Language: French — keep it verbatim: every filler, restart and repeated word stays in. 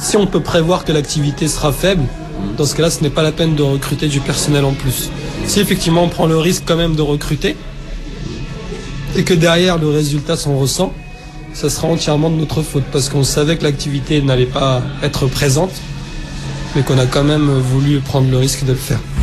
Si on peut prévoir que l'activité sera faible, dans ce cas-là, ce n'est pas la peine de recruter du personnel en plus. Si effectivement on prend le risque quand même de recruter, et que derrière le résultat s'en ressent, ça sera entièrement de notre faute, parce qu'on savait que l'activité n'allait pas être présente, mais qu'on a quand même voulu prendre le risque de le faire.